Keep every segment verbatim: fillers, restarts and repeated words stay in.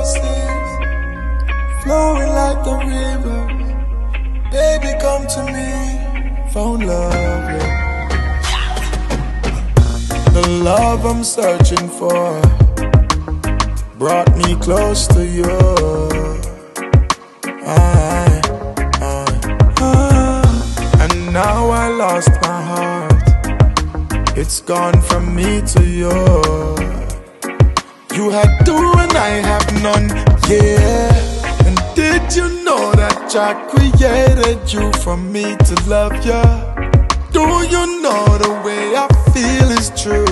roses, flowing like the river. Baby, come to me, found love, yeah. The love I'm searching for brought me close to you. I, I, I, and now I lost my heart. It's gone from me to you. You had two and I have none, yeah. And did you know that Jah created you for me to love you? Do you know the way I feel is true?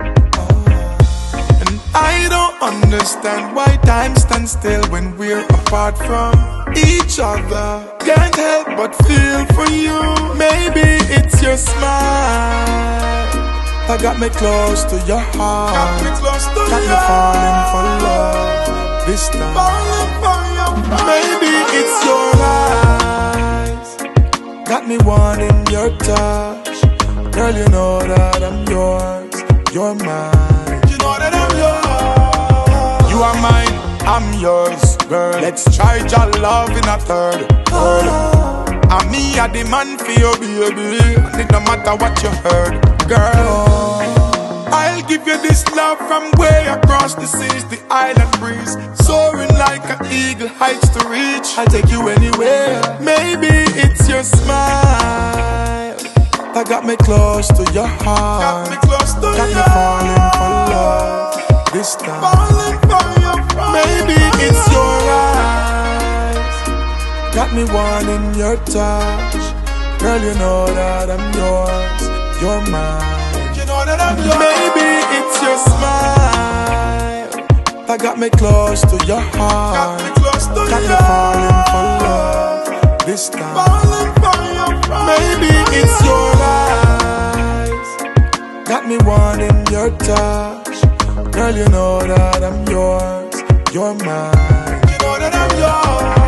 And I don't understand why time stands still when we're apart from each other. Can't help but feel for you. Maybe it's your smile that got me close to your heart. Got me close to got me falling for love this time. Falling for your heart. Maybe it's your eyes got me wanting your touch. Girl, you know that I'm yours, you're mine. You know that I'm yours. You are mine, I'm yours, girl. Let's try your love in a third world. And me a the man for you, baby. And it no matter what you heard, girl. I'll give you this love from way across the seas, the island breeze, soaring like an eagle, heights to reach. I'll take you anywhere. Maybe it's your smile that got me close to your heart. Got me close to got me falling for love this time. Falling for your heart. Maybe it's your eyes got me wanting your touch. Girl, you know that I'm yours, you're mine. You know that I'm yours. Maybe it's your smile that got me close to your heart. Got me close to got me falling for love this time. Falling for your heart. Maybe it's your eyes got me wanting your touch. Girl, you know that I'm yours, you're mine. You know that I'm yours.